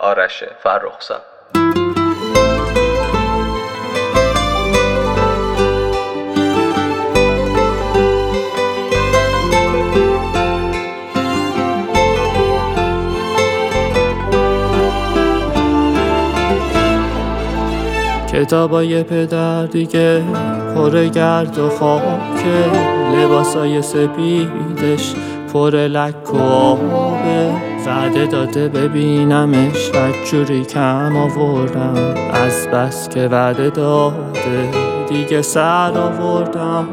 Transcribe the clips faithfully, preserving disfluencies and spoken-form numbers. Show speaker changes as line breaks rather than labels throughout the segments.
آرش فرخزاد.
کتابای پدر دیگه پر گرد و خاکه، لباسای سپیدش پر لک و آبه. وعده داده ببینمش بدجوری کم آوردم، از بس که وعده داده دیگه سر آوردم.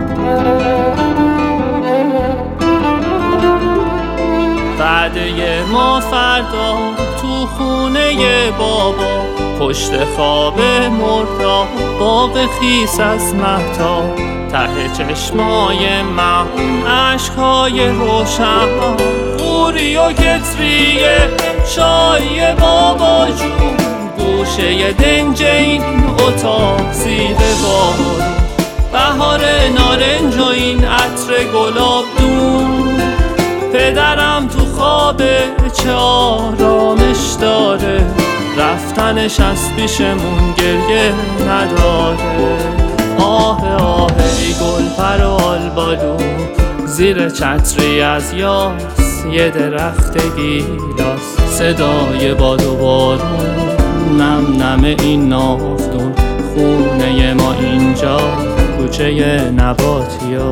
وعده ما فردا تو خونه بابا، پشت خواب مردا باغ خیس از مهتاب، ته چشمای من عشقهای روشن، قوری و کتریه چای بابا جون، گوشه دنج این اتاق زیر بارون، بهار نارنج و این عطر گلاب دون. پدرم تو خوابه چه آرامش داره، رفتنش از پیشمون گریه نداره. آه آه ای گل پر و آلبالو، زیر چتری از یاس یه درخت گیلاس، صدای باد و بارون نم نم این ناودون، خونه ما اینجا کوچه نباتیا.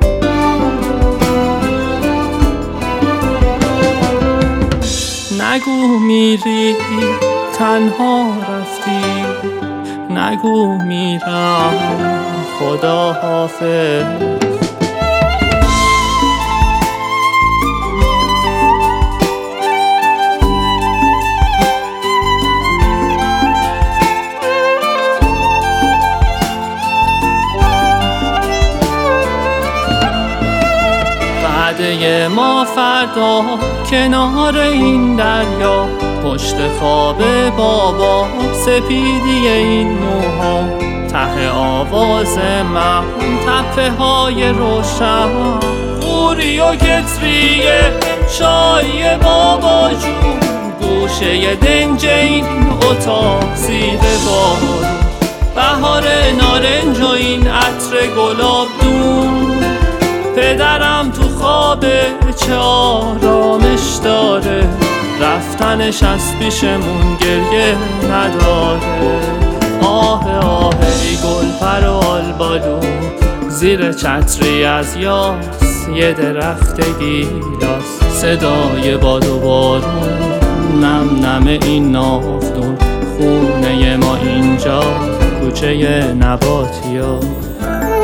نگو میری تنها رفتی، نگو میرم خدا حافظ. وعده ما فردا کنار این دریا، پشت خواب بابا سپیدی این موها، ته آواز من تپه های روشن، قوری و کتریه چای بابا جون، گوشه دنج این اتاق زیر بارون، بهار نارنج و این عطر گلاب دون. پدرم تو خوابه چه آرامش داره، رفتنش از پیشمون گریه نداره. آه آه ای گل پر و آلبالو، زیر چتری از یاس یه درخت گیلاس، صدای باد و بارون نم نم این ناودون، خونه ما اینجا کوچه نباتیا.